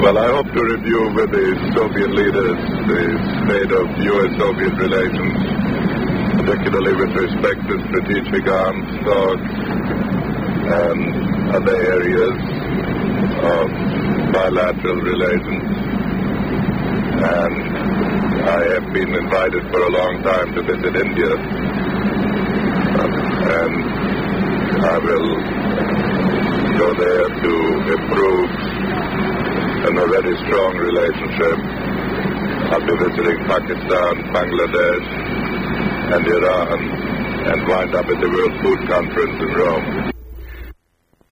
Well, I hope to review with the Soviet leaders the state of U.S.-Soviet relations, particularly with respect to strategic arms stocks and other areas of bilateral relations. And I have been invited for a long time to visit India, and I will go there to improve an already strong relationship. I'll be visiting Pakistan, Bangladesh, and Iran, and wind up at the World Food Conference in Rome.